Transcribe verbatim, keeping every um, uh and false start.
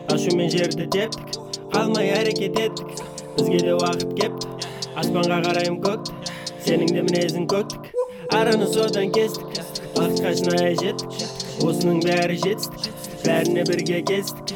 ашу мен жерді тептік, қалмай әрекет еттік. Бізге де уақыт кепті, аспанға қарайым көкті, сенің де мінезің көктік. Араны содан кестік, бақытқа шынайы жеттік. Осының бәрі жетістік, бәріне бірге келістік.